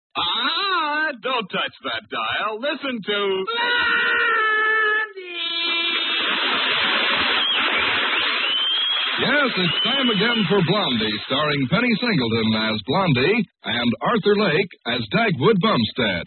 Don't touch that dial. Listen to... Yes, it's time again for Blondie, starring Penny Singleton as Blondie and Arthur Lake as Dagwood Bumstead.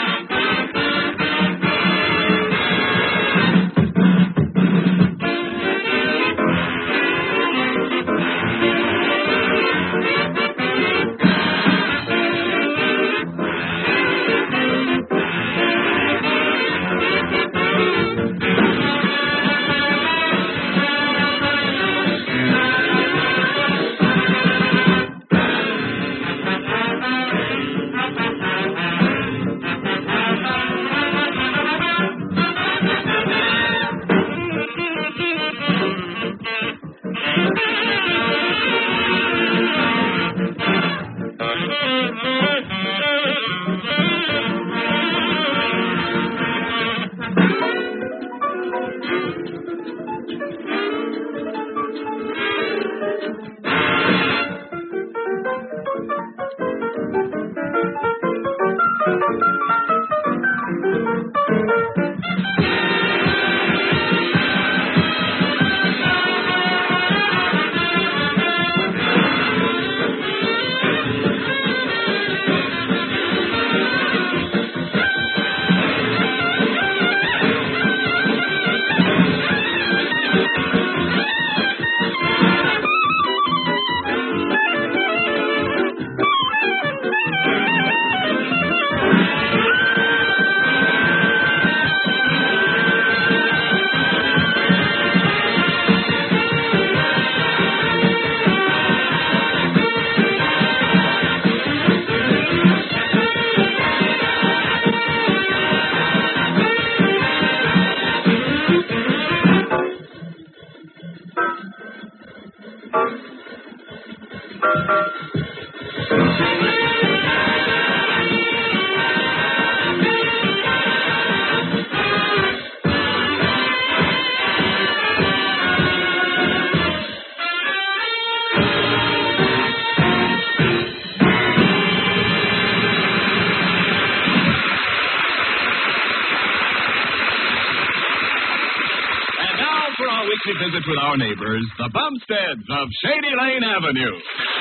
Visit with our neighbors, the Bumsteads of Shady Lane Avenue.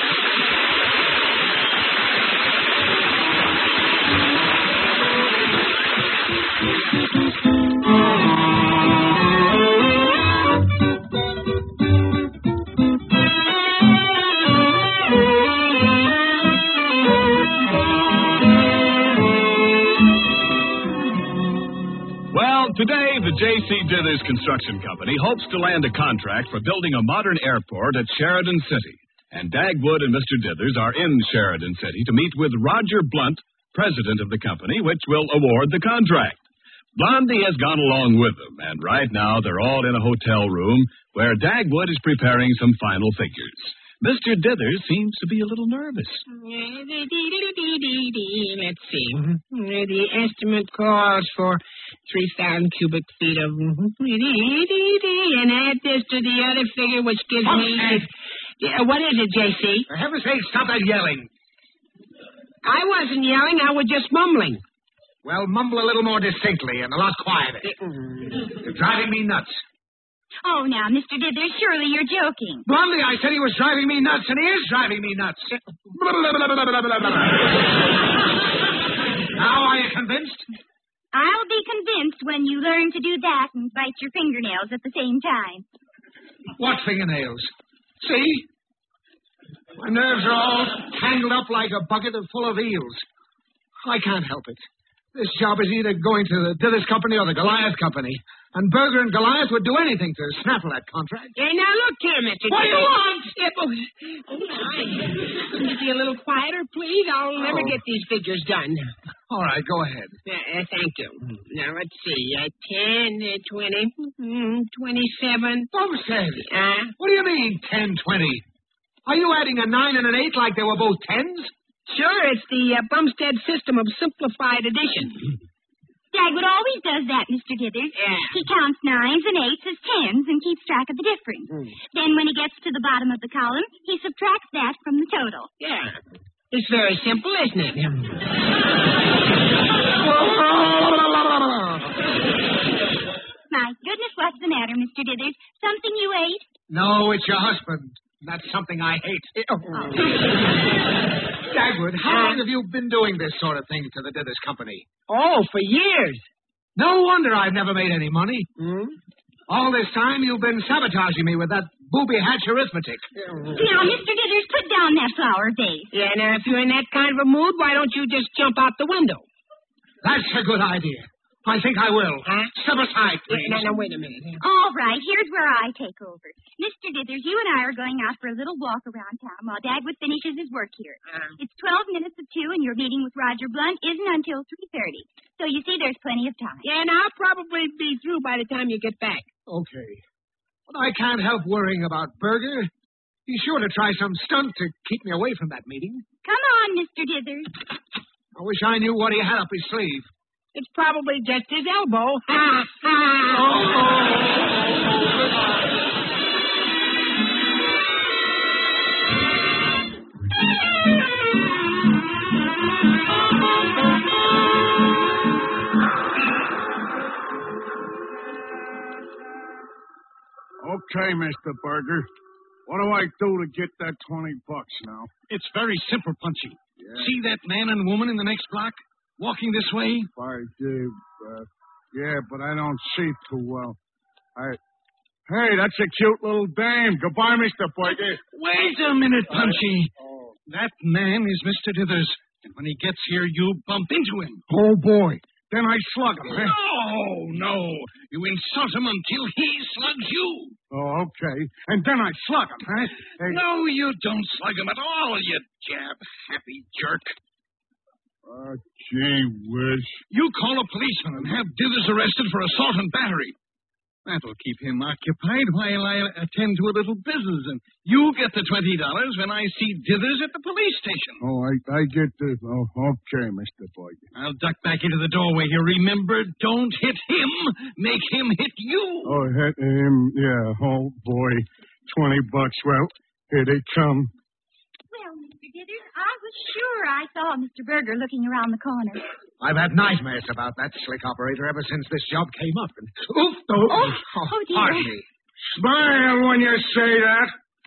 Today, the J.C. Dithers Construction Company hopes to land a contract for building a modern airport at Sheridan City. And Dagwood and Mr. Dithers are in Sheridan City to meet with Roger Blunt, president of the company, which will award the contract. Blondie has gone along with them, and right now they're all in a hotel room where Dagwood is preparing some final figures. Mr. Dithers seems to be a little nervous. Let's see. The estimate calls for 3,000 cubic feet of... And add this to the other figure, which gives me... What is it, J.C.? For heaven's sake, stop that yelling. I wasn't yelling. I was just mumbling. Well, mumble a little more distinctly and a lot quieter. You're driving me nuts. Oh, now, Mr. Dithers, surely you're joking. Blondie, I said he was driving me nuts, and he is driving me nuts. Now, are you convinced? I'll be convinced when you learn to do that and bite your fingernails at the same time. What fingernails? See? My nerves are all tangled up like a bucket full of eels. I can't help it. This job is either going to the Dithers Company or the Goliath Company. And Berger and Goliath would do anything to snaffle that contract. Hey, now look here, Mr. What do you want? Can you be a little quieter, please? I'll never get these figures done. All right, go ahead. Thank you. Now, let's see. 10, 20, 27. Bumstead. What do you mean, 10, 20? Are you adding a 9 and an 8 like they were both 10s? Sure, it's the Bumstead system of simplified addition. Dagwood always does that, Mr. Dithers. Yeah. He counts 9s and 8s as 10s and keeps track of the difference. Then when he gets to the bottom of the column, he subtracts that from the total. Yeah. It's very simple, isn't it? My goodness, what's the matter, Mr. Dithers? Something you ate? No, it's your husband. That's something I hate. Dagwood, how long have you been doing this sort of thing to the Dithers Company? Oh, for years. No wonder I've never made any money. Hmm? All this time you've been sabotaging me with that booby hatch arithmetic. Now, Mr. Dithers, put down that flower vase. Yeah, now, if you're in that kind of a mood, why don't you just jump out the window? That's a good idea. I think I will. Huh? Step aside, please. No, wait a minute. All right, here's where I take over. Mr. Dithers, you and I are going out for a little walk around town while Dagwood finishes his work here. It's 12 minutes of 2, and your meeting with Roger Blunt isn't until 3:30. So you see there's plenty of time. Yeah, and I'll probably be through by the time you get back. Okay. But I can't help worrying about Berger. He's sure to try some stunt to keep me away from that meeting. Come on, Mr. Dithers. I wish I knew what he had up his sleeve. It's probably just his elbow. Okay, Mr. Berger. What do I do to get that $20 now? It's very simple, Punchy. Yeah. See that man and woman in the next block? Walking this way? Yeah, but I don't see too well. Hey, that's a cute little dame. Goodbye, Mr. Berger. Wait a minute, Punchy. That man is Mr. Dithers. And when he gets here, you bump into him. Oh, boy. Then I slug him, eh? No. You insult him until he slugs you. Oh, okay. And then I slug him, eh? Hey. No, you don't slug him at all, you jab-happy jerk. Gee whiz. You call a policeman and have Dithers arrested for assault and battery. That'll keep him occupied while I attend to a little business, and you get the $20 when I see Dithers at the police station. Oh, I get the... Oh, okay, Mr. Berger. I'll duck back into the doorway here. Remember, don't hit him. Make him hit you. Oh, hit him, yeah. Oh, boy. $20. Well, here they come. Well, Mr. Dithers, I was sure I saw Mr. Berger looking around the corner. I've had nightmares about that slick operator ever since this job came up. And dear. Pardon me. Smile when you say that.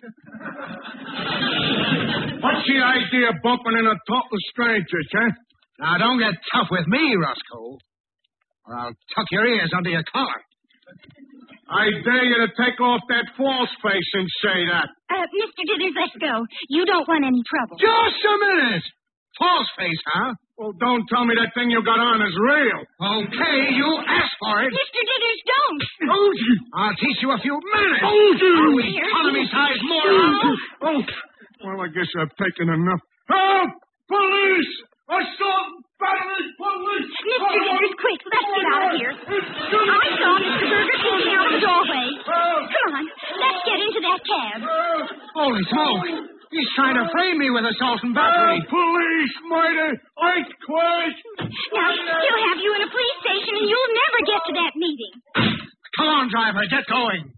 What's the idea of bumping into total strangers, huh? Now, don't get tough with me, Roscoe, or I'll tuck your ears under your collar. I dare you to take off that false face and say that. Mr. Dithers, let's go. You don't want any trouble. Just a minute. False face, huh? Well, don't tell me that thing you got on is real. Okay, you asked for it. Mr. Dithers, don't. I'll teach you a few manners. Oh, You dear. economy-sized moron. Well, I guess I've taken enough. Help! Police! Assault! Battery! Police! Mr. Dithers, quick, let's get out of here. I saw Mr. Berger peeking out of the doorway. Come on, let's get into that cab. Holy smoke. He's trying to frame me with assault and battery. Police! Murder! Earthquake! Now, he'll have you in a police station, and you'll never get to that meeting. Come on, driver, get going.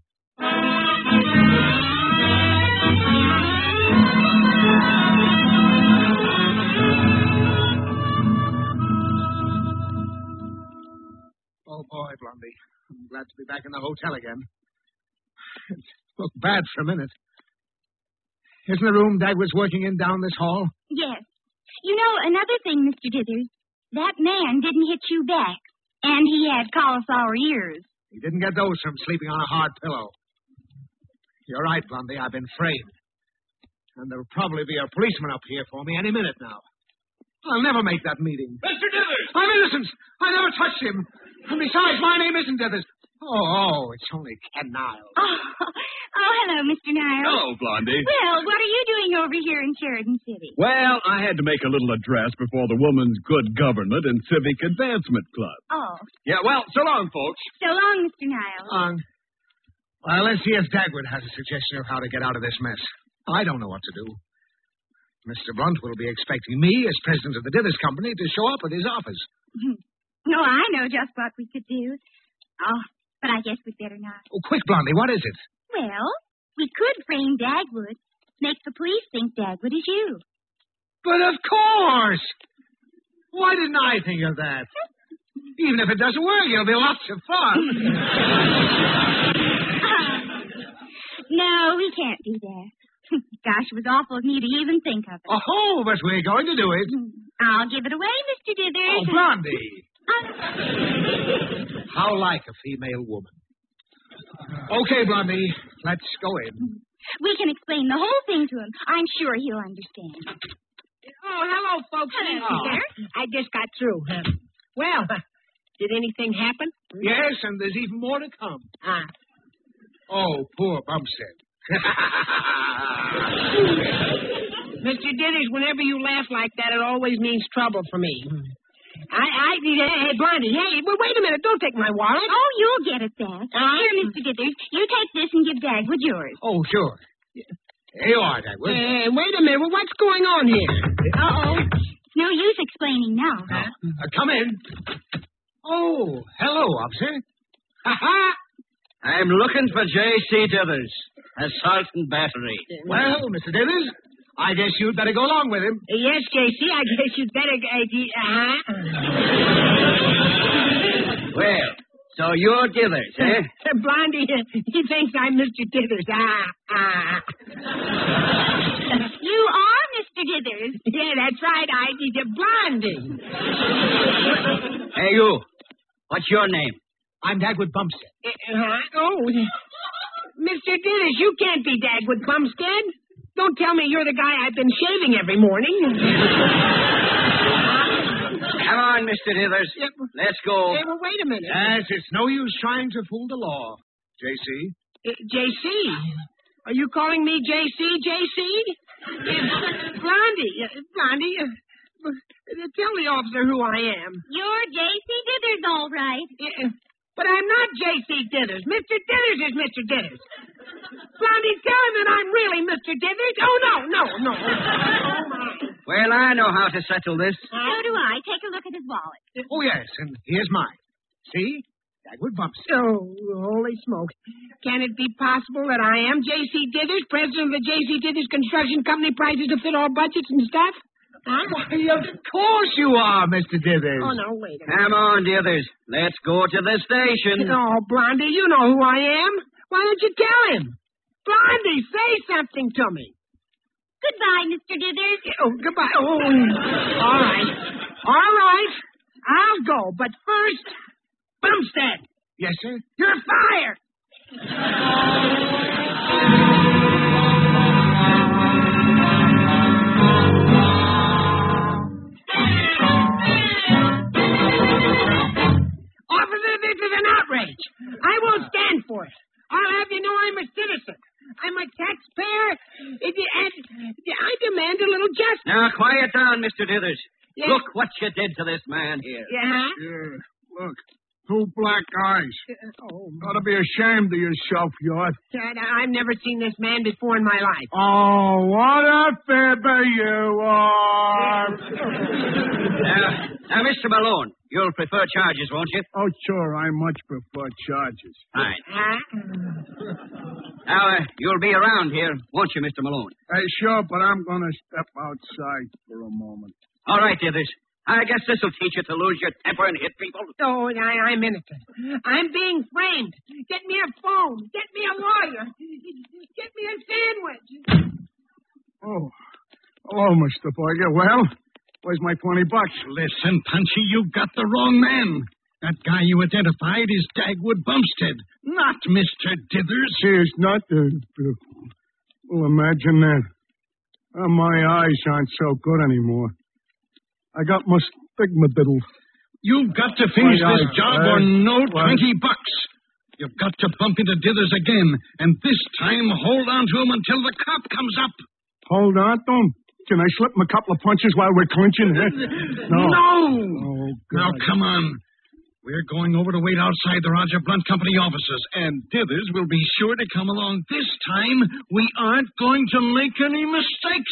Oh, boy, Blondie. I'm glad to be back in the hotel again. It looked bad for a minute. Isn't the room Dagwood's working in down this hall? Yes. You know, another thing, Mr. Dithers, that man didn't hit you back, and he had cauliflower ears. He didn't get those from sleeping on a hard pillow. You're right, Blondie. I've been framed. And there'll probably be a policeman up here for me any minute now. I'll never make that meeting. Mr. Dithers! I'm innocent. I never touched him. And besides, my name isn't Dithers. Oh, it's only Ken Niles. Oh, hello, Mr. Niles. Hello, Blondie. Well, what are you doing over here in Sheridan City? Well, I had to make a little address before the Woman's Good Government and Civic Advancement Club. Oh, Yeah, well, so long, folks. so long, Mr. Niles. Well, let's see if Dagwood has a suggestion of how to get out of this mess. I don't know what to do. Mr. Blunt will be expecting me, as president of the Dithers Company, to show up at his office. No, I know just what we could do. Oh, but I guess we'd better not. Oh, quick, Blondie, what is it? Well, we could frame Dagwood. Make the police think Dagwood is you. But of course! Why didn't I think of that? Even if it doesn't work, it'll be lots of fun. No, we can't do that. Gosh, it was awful of me to even think of it. Oh, but we're going to do it. I'll give it away, Mr. Dithers. Oh, Blondie. How like a female woman. Okay, Blondie, let's go in. We can explain the whole thing to him. I'm sure he'll understand. Oh, hello, folks. Hello, Peter. I just got through. Well, did anything happen? Yes, and there's even more to come. Oh, poor Bumstead. Mr. Dithers, whenever you laugh like that, it always means trouble for me. Hey, Blondie, hey, wait a minute. Don't take my wallet. Oh, you'll get it back. Here, Mr. Dithers, you take this and give Dagwood yours. Oh, sure. Here you are, Dagwood. Wait a minute. What's going on here? Uh-oh. No use explaining now. Come in. Oh, hello, officer. Ha-ha. I'm looking for J.C. Dithers, assault and battery. Well, Mr. Dithers, I guess you'd better go along with him. Yes, J.C., I guess you'd better... Well, so you're Dithers, eh? Blondie, he thinks I'm Mr. Dithers. You are Mr. Dithers. Yeah, that's right. Blondie. Hey, you. What's your name? I'm Dagwood Bumstead. Oh, Mr. Dithers, you can't be Dagwood Bumstead. Don't tell me you're the guy I've been shaving every morning. Come on, Mr. Dithers. Yep. Let's go. Hey, well, wait a minute. Yes, it's no use trying to fool the law, J.C. J.C.? Are you calling me J.C., J.C.? Blondie, tell the officer who I am. You're J.C. Dithers, all right. But I'm not J.C. Dithers. Mr. Dithers is Mr. Dithers. Blondie, tell him that I'm really Mr. Dithers. Oh, no. Oh, my. Well, I know how to settle this. So do I. Take a look at his wallet. Oh, yes, and here's mine. See? Dagwood Bumstead. Oh, holy smokes. Can it be possible that I am J.C. Dithers, president of the J.C. Dithers Construction Company, prices to fit all budgets and stuff? Why, of course you are, Mr. Dithers. Oh, no, wait a minute. Come on, Dithers. Let's go to the station. Oh, Blondie, you know who I am. Why don't you tell him? Blondie, say something to me. Goodbye, Mr. Dithers. Oh, goodbye. Oh, all right. All right. I'll go, but first, Bumstead. Yes, sir? You're fired. Officer, this is an outrage. I won't stand for it. I'll have you know I'm a citizen. I'm a taxpayer, and I demand a little justice. Now, quiet down, Mr. Dithers. Yeah. Look what you did to this man here. Yeah? Yeah, look. 2 black eyes. Oh, Ought to be ashamed of yourself, Yort. I've never seen this man before in my life. Oh, what a fibber you are. Now, Mr. Malone, you'll prefer charges, won't you? Oh, sure, I much prefer charges. Fine. Huh? Now, you'll be around here, won't you, Mr. Malone? Sure, but I'm going to step outside for a moment. All right, Dithers. I guess this'll teach you to lose your temper and hit people. Oh, I'm innocent. I'm being framed. Get me a phone. Get me a lawyer. Get me a sandwich. Oh, hello, Mr. Borger. Well, where's my $20? Listen, Punchy, you've got the wrong man. That guy you identified is Dagwood Bumstead, not Mr. Dithers. See, it's not well, imagine that. My eyes aren't so good anymore. I got my stigmadiddle. You've got to finish Why, this job or no what? $20. You've got to bump into Dithers again, and this time hold on to him until the cop comes up. Hold on to him. Can I slip him a couple of punches while we're clinching? No. Oh, God. Now, come on. We're going over to wait outside the Roger Blunt Company offices, and Dithers will be sure to come along. This time, we aren't going to make any mistakes.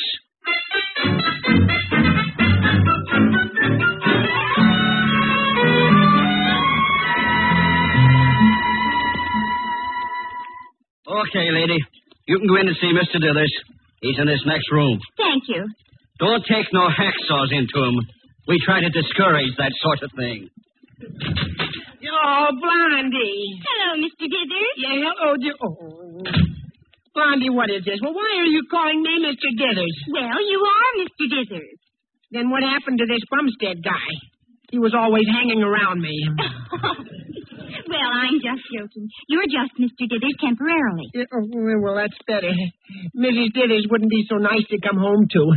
Okay, lady. You can go in and see Mr. Dithers. He's in this next room. Thank you. Don't take no hacksaws into him. We try to discourage that sort of thing. Oh, Blondie. Hello, Mr. Dithers. Yeah, oh. Blondie, what is this? Well, why are you calling me Mr. Dithers? Well, you are Mr. Dithers. Then what happened to this Bumstead guy? He was always hanging around me. Well, I'm just joking. You're just Mr. Dithers temporarily. Well, that's better. Mrs. Dithers wouldn't be so nice to come home to.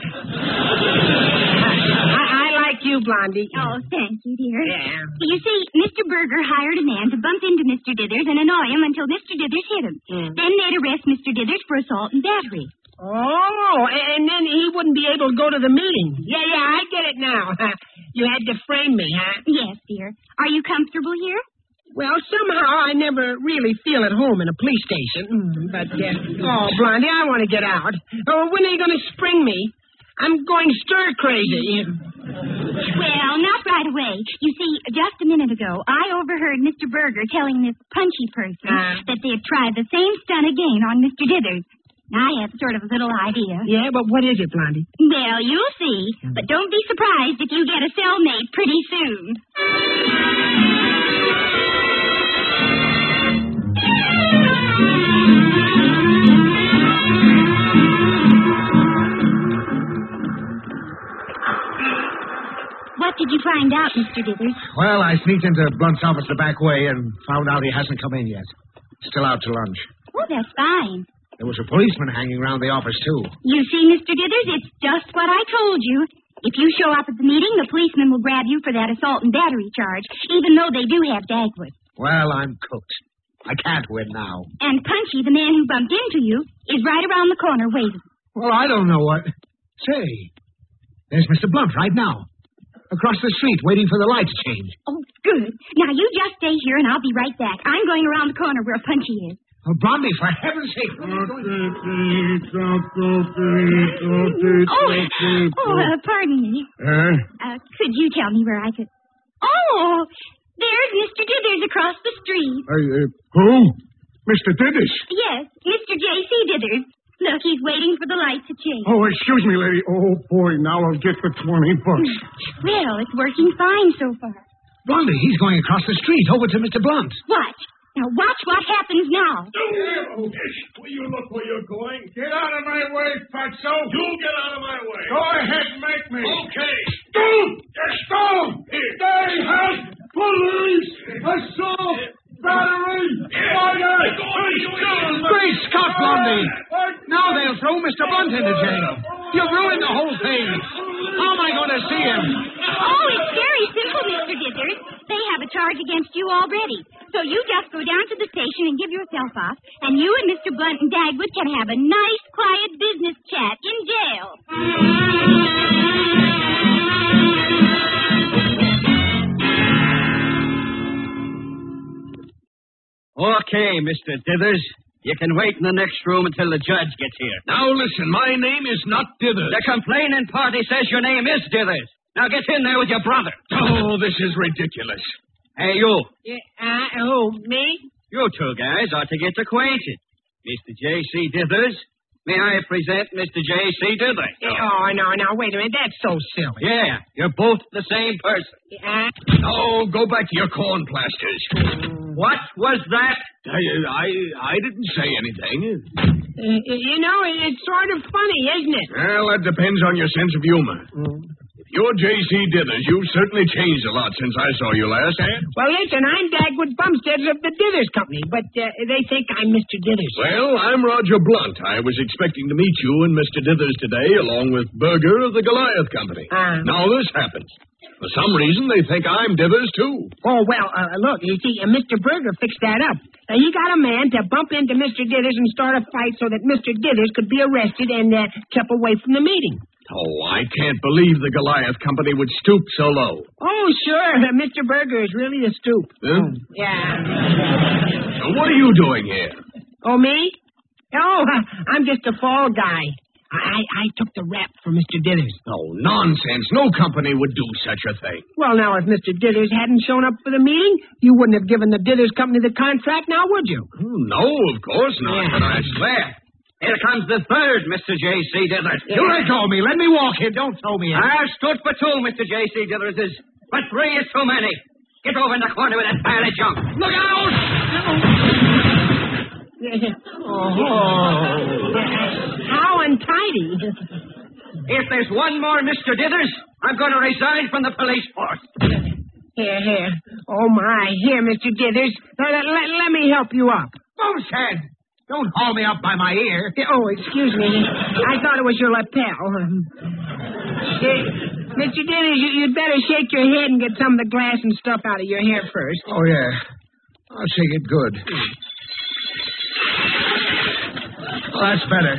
I like you, Blondie. Oh, thank you, dear. Yeah. You see, Mr. Berger hired a man to bump into Mr. Dithers and annoy him until Mr. Dithers hit him. Then they'd arrest Mr. Dithers for assault and battery. Oh, and then he wouldn't be able to go to the meeting. Yeah, I get it now. You had to frame me, huh? Yes, dear. Are you comfortable here? Well, somehow I never really feel at home in a police station. But, Blondie, I want to get out. Oh, when are you going to spring me? I'm going stir crazy. Well, not right away. You see, just a minute ago, I overheard Mr. Berger telling this punchy person that they'd try the same stunt again on Mr. Dithers. I have sort of a little idea. Yeah, but what is it, Blondie? Well, you'll see. But don't be surprised if you get a cellmate pretty soon. What did you find out, Mr. Dithers? Well, I sneaked into Blunt's office the back way and found out he hasn't come in yet. Still out to lunch. Oh, that's fine. There was a policeman hanging around the office, too. You see, Mr. Dithers, it's just what I told you. If you show up at the meeting, the policeman will grab you for that assault and battery charge, even though they do have Dagwood. Well, I'm cooked. I can't win now. And Punchy, the man who bumped into you, is right around the corner waiting. Well, I don't know what... Say, there's Mr. Blunt right now. Across the street, waiting for the light to change. Oh, good. Now, you just stay here, and I'll be right back. I'm going around the corner where Punchy is. Oh, Blondie, for heaven's sake. Pardon me. Could you tell me where I could... Oh, there's Mr. Dithers across the street. Who? Mr. Dithers? Yes, Mr. J.C. Dithers. Look, he's waiting for the light to change. Oh, excuse me, lady. Oh, boy, now I'll get the $20. Well, it's working fine so far. Blondie, he's going across the street over to Mr. Blunt. Watch. Now, watch what happens now. Will you look where you're going? Get out of my way, fatso. You get out of my way. Go ahead, make me. Okay. Stone! Stone! They have police! Assault! Battery! Fire! Great Scott, Blondie! Now they'll throw Mr. Blunt into jail. You've ruined the whole thing. How am I going to see him? Oh, it's very simple, Mr. Dithers. They have a charge against you already. So you just go down to the station and give yourself off, and you and Mr. Blunt and Dagwood can have a nice, quiet business chat in jail. Okay, Mr. Dithers. You can wait in the next room until the judge gets here. Now listen, my name is not Dithers. The complaining party says your name is Dithers. Now get in there with your brother. Oh, this is ridiculous. Hey, you. Who, me? You two guys ought to get acquainted. Mr. J.C. Dithers. May I present Mr. J.C. Dithers? Oh, no, wait a minute. That's so silly. Yeah, you're both the same person. Oh, go back to your corn plasters. What was that? I didn't say anything. It's sort of funny, isn't it? Well, that depends on your sense of humor. If you're J.C. Dithers, you've certainly changed a lot since I saw you last. Well, listen, I'm Dagwood Bumstead of the Dithers Company, but they think I'm Mr. Dithers. Well, I'm Roger Blunt. I was expecting to meet you and Mr. Dithers today, along with Berger of the Goliath Company. Now this happens. For some reason, they think I'm Dithers, too. Oh, well, look, you see, Mr. Berger fixed that up. He got a man to bump into Mr. Dithers and start a fight so that Mr. Dithers could be arrested and kept away from the meeting. Oh, I can't believe the Goliath Company would stoop so low. Oh, sure. Mr. Berger is really a stoop. Huh? Yeah. Now, what are you doing here? Oh, me? Oh, I'm just a fall guy. I took the rap for Mr. Dithers. Oh, nonsense. No company would do such a thing. Well, now, if Mr. Dithers hadn't shown up for the meeting, you wouldn't have given the Dithers Company the contract now, would you? No, of course not. Yeah. But I swear. Here comes the third, Mr. J.C. Dithers. You let go of me. Let me walk here. Don't throw me in. I've stood for two, Mr. J.C. Dithers, but three is too many. Get over in the corner with that pile of junk. Look out! How untidy. If there's one more Mr. Dithers, I'm going to resign from the police force. Here. Oh, my. Here, Mr. Dithers. Let me help you up. Bumstead! Don't haul me up by my ear. Oh, excuse me. I thought it was your lapel. Mr. Dithers, you'd better shake your head and get some of the glass and stuff out of your hair first. Oh, yeah. I'll shake it good. Oh, that's better.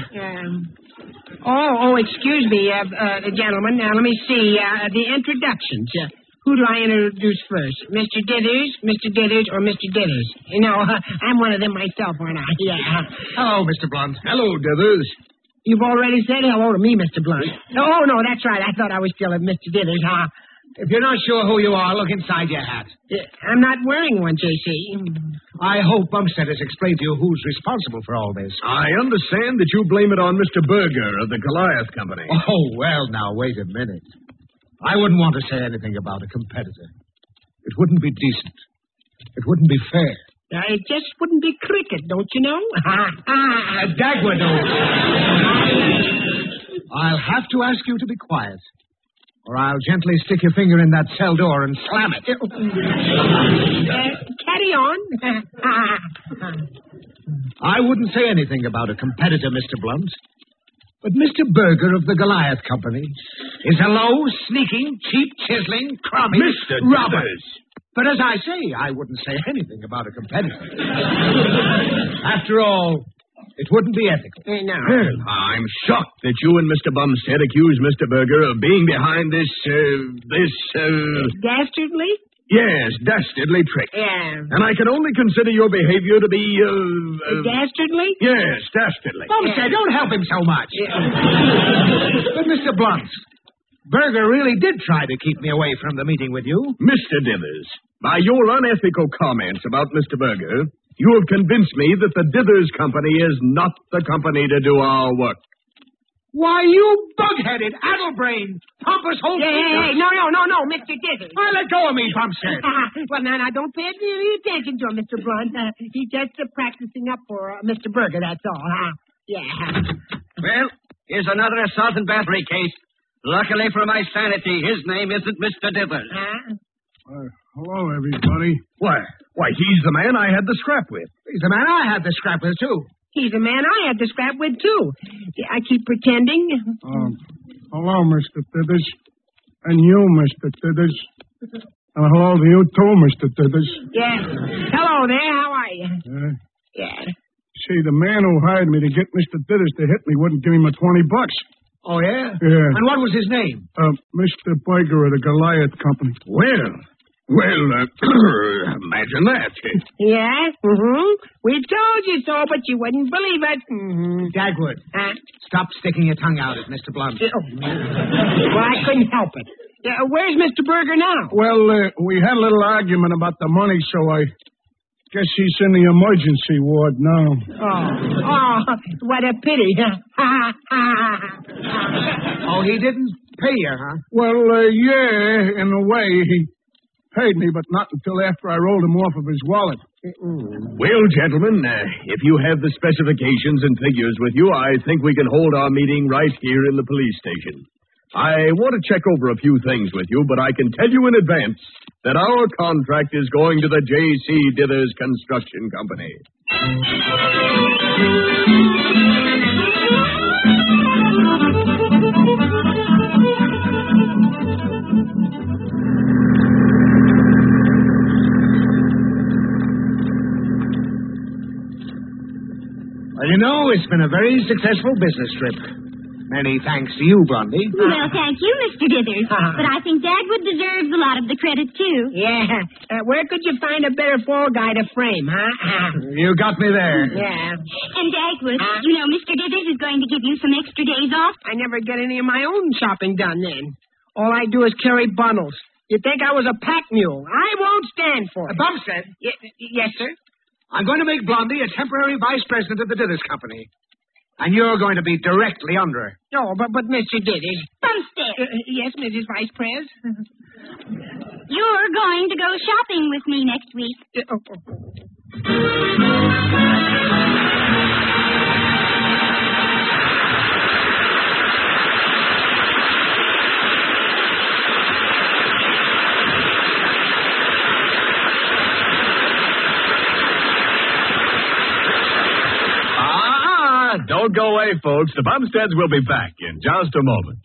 Excuse me, gentlemen. Now, let me see. The introductions. Who do I introduce first? Mr. Dithers, or Mr. Dithers? You know, I'm one of them myself, aren't I? Yeah. Hello, Mr. Blunt. Hello, Dithers. You've already said hello to me, Mr. Blunt. Oh, no, that's right. I thought I was still at Mr. Dithers, huh? If you're not sure who you are, look inside your hat. I'm not wearing one, J.C. I hope Bumstead has explained to you who's responsible for all this. I understand that you blame it on Mr. Berger of the Goliath Company. Oh, well, now, wait a minute. I wouldn't want to say anything about a competitor. It wouldn't be decent. It wouldn't be fair. It just wouldn't be cricket, don't you know? Dagwood, I'll have to ask you to be quiet, or I'll gently stick your finger in that cell door and slam it. Carry on. I wouldn't say anything about a competitor, Mr. Blunt. But Mr. Berger of the Goliath Company is a low, sneaking, cheap, chiseling, crummy Mr. robber. Dithers. But as I say, I wouldn't say anything about a competitor. After all, it wouldn't be ethical. No. Well, I'm shocked that you and Mr. Bumstead accuse Mr. Berger of being behind this. Dastardly? Yes, dastardly trick. Yeah. And I can only consider your behavior to be, Dastardly? Yes, dastardly. Bumstead, don't help him so much. But Mr. Blunt, Berger really did try to keep me away from the meeting with you. Mr. Dithers, by your unethical comments about Mr. Berger, you have convinced me that the Dithers Company is not the company to do our work. Why, you bug-headed, addle-brained, pompous whole... Hey, no, Mr. Dithers. Why, let go of me, Bumstead. Well, now, don't pay any attention to him, Mr. Blunt. He's just practicing up for Mr. Berger, that's all, huh? Yeah. Well, here's another assault and battery case. Luckily for my sanity, his name isn't Mr. Dithers. Hello, everybody. Why, he's the man I had the scrap with. He's the man I had the scrap with, too. He's the man I had the scrap with, too. I keep pretending. Hello, Mr. Dithers. And you, Mr. Dithers. And hello to you, too, Mr. Dithers. Yeah. Hello there. How are you? Yeah. See, the man who hired me to get Mr. Dithers to hit me wouldn't give him $20. Oh, yeah? Yeah. And what was his name? Mr. Berger of the Goliath Company. Well, imagine that. Yeah? Mm-hmm. We told you so, but you wouldn't believe it. Mm-hmm. Dagwood, stop sticking your tongue out at Mr. Blunt. Well, I couldn't help it. Where's Mr. Berger now? Well, we had a little argument about the money, so I guess he's in the emergency ward now. Oh, what a pity. Oh, he didn't pay you, huh? Well, yeah, in a way. He paid me, but not until after I rolled him off of his wallet. Well, gentlemen, if you have the specifications and figures with you, I think we can hold our meeting right here in the police station. I want to check over a few things with you, but I can tell you in advance that our contract is going to the J.C. Dithers Construction Company. Well, you know, it's been a very successful business trip. Many thanks to you, Blondie. Well, thank you, Mr. Dithers. But I think Dagwood deserves a lot of the credit, too. Yeah. Where could you find a better fall guy to frame, huh? You got me there. Yeah. And Dagwood, you know, Mr. Dithers is going to give you some extra days off. I never get any of my own shopping done then. All I do is carry bundles. You'd think I was a pack mule. I won't stand for it. Bumstead. Yes, sir? I'm going to make Blondie a temporary vice president of the Dithers Company. And you're going to be directly under her. Oh, but Mr. Dithers. Bumstead, Yes, Mrs. Vice Pres? you're going to go shopping with me next week. Don't go away, folks. The Bumsteads will be back in just a moment.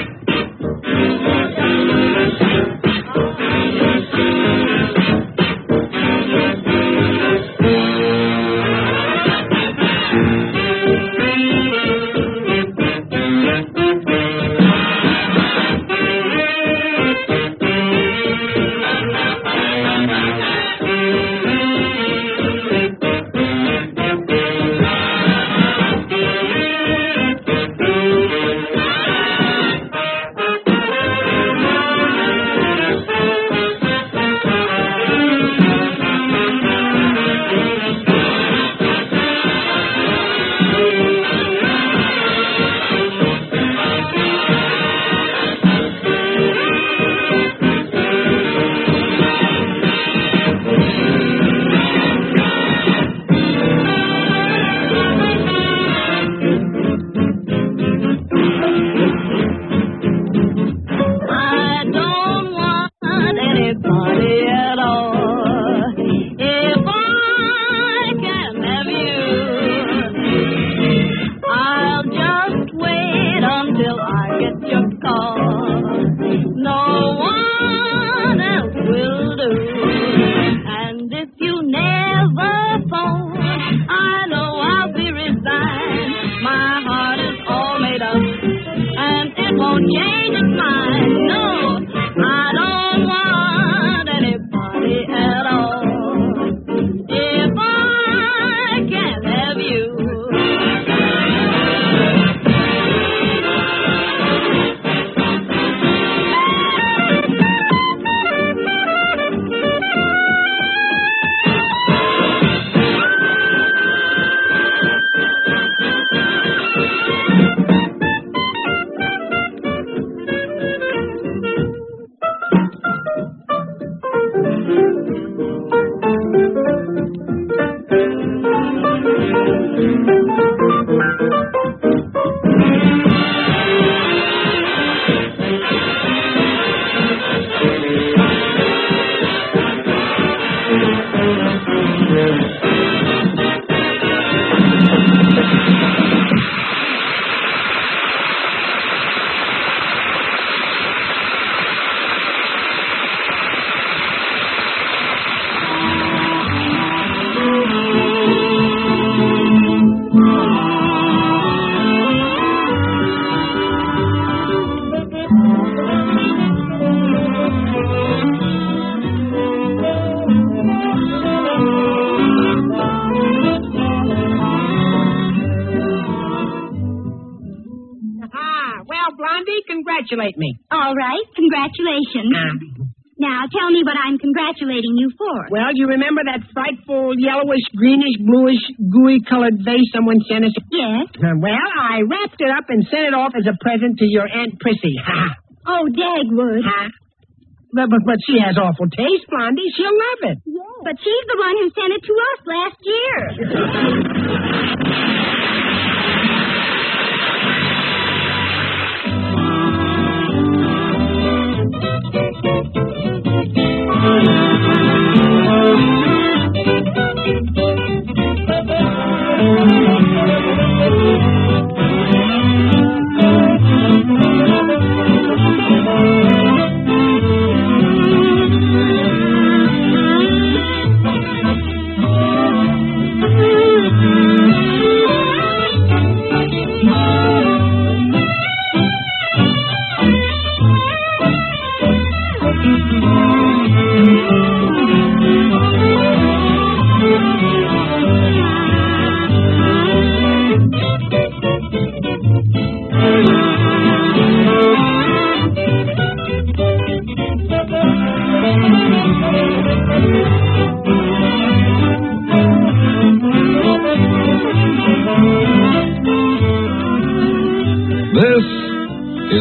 Congratulate me. All right, congratulations. Now, tell me what I'm congratulating you for. Well, you remember that frightful yellowish, greenish, bluish, gooey-colored vase someone sent us? Yes. Well, I wrapped it up and sent it off as a present to your Aunt Prissy. Oh, Dagwood. But she has awful taste, Blondie. She'll love it. Yes. But she's the one who sent it to us last year.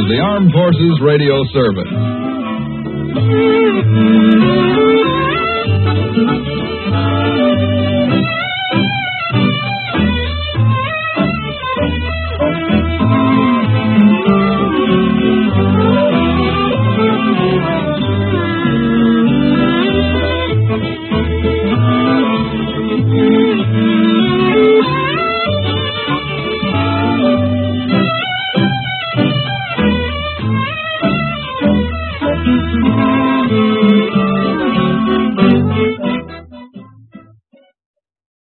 the Armed Forces Radio Service.